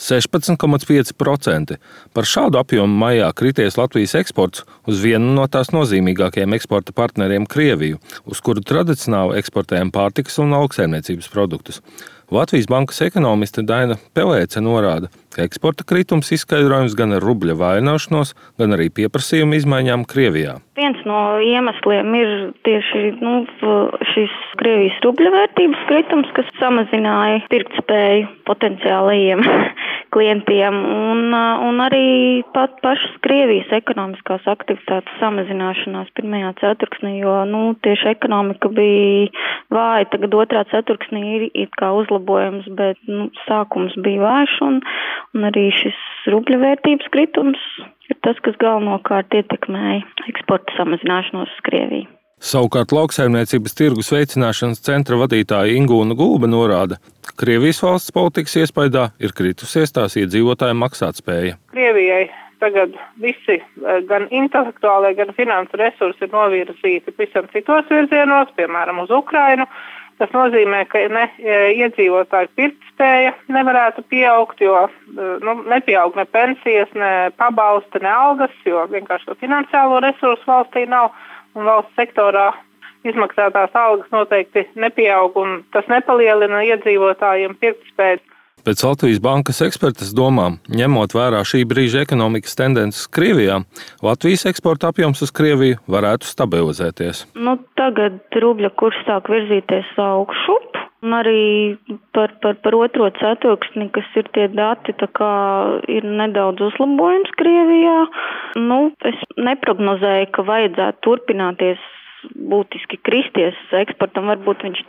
16,5%. Par šādu apjomu maijā krities Latvijas eksports uz vienu no tās nozīmīgākajiem eksporta partneriem Krieviju, uz kuru tradicionāli eksportējam pārtikas un lauksaimniecības produktus. Latvijas bankas ekonomiste Daina Pelēce norāda, ka eksporta kritums izskaidrojams gan ar rubļa vājināšanos, gan arī pieprasījuma izmaiņām Krievijā. Viens no iemesliem ir tieši šis Krievijas rubļa vērtības kritums, kas samazināja pirktspēju potenciālajiem klientiem un arī pat pašas Krievijas ekonomiskās aktivitātes samazināšanās pirmajā ceturksnī, jo tieši ekonomika bija vāja, tagad otrā ceturksnī ir kā uzlabojums, bet sākums bija vājš un arī šis rubļa vērtības kritums ir tas, kas galvenokārt ietekmēja eksporta samazināšanos uz Krieviju. Savukārt lauksaimniecības tirgus veicināšanas centra vadītāja Ingūna Gulbe norāda, ka Krievijas valsts politikas iespaidā ir kritusies tās iedzīvotāju maksātspēja. Krievijai tagad visi gan intelektuālie, gan finansu resursi ir novirzīti visam citos virzienos, piemēram, uz Ukrainu. Tas nozīmē, ka iedzīvotāju pirktspēja nevarētu pieaugt, jo nepieaug ne pensijas, ne pabalsti, ne algas, jo vienkārši to finansiālo resursu valstī nav. Un valsts sektorā izmaksātās algas noteikti nepieaug, un tas nepalielina iedzīvotājiem pirktspēju. Pēc Latvijas bankas ekspertas domām, ņemot vērā šī brīža ekonomikas tendences Krievijā, Latvijas eksporta apjoms uz Krieviju varētu stabilizēties. Tagad rubļa kurs sāk virzīties augšup. Un arī par otro ceturksni, kas ir tie dati, tā kā ir nedaudz uzlabojums Krievijā. Es neprognozēju, ka vajadzētu turpināties būtiski kristies eksportam. Varbūt viņš,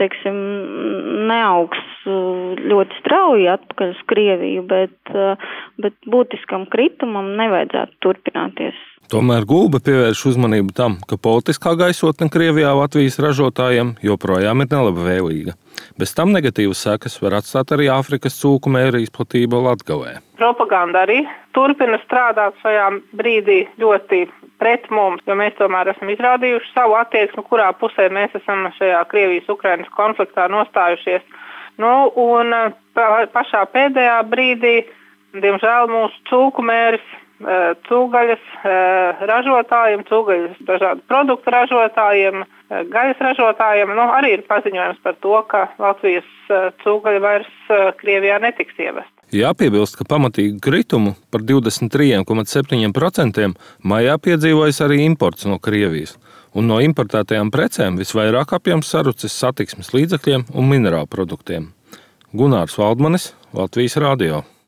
neaugs ļoti strauji atpakaļ uz Krieviju, bet būtiskam kritumam nevajadzētu turpināties. Tomēr Gulbe pievērš uzmanību tam, ka politiskā gaisotne Krievijā Latvijas ražotājiem joprojām ir nelabvēlīga. Bez tam negatīvas sekas var atstāt arī Āfrikas cūku mēra izplatība Latgalē. Propaganda arī turpina strādāt šajā brīdī ļoti pret mums, jo mēs tomēr esam izrādījuši savu attieksmi, kurā pusē mēs esam šajā Krievijas-Ukrainas konfliktā nostājušies. Un pašā pēdējā brīdī, diemžēl, mūsu cūku mēris cūgaļas ražotājiem, cūgaļas dažādu produktu ražotājiem, gaļas ražotājiem, arī ir paziņojums par to, ka Latvijas cūgaļa vairs Krievijā netiks ievest. Jāpiebilst, ka pamatīgu kritumu par 23,7% maijā piedzīvojas arī imports no Krievijas, un no importētajām precēm visvairāk apjoms sarucis satiksmes līdzekļiem un minerālu produktiem. Gunārs Valdmanis, Latvijas radio.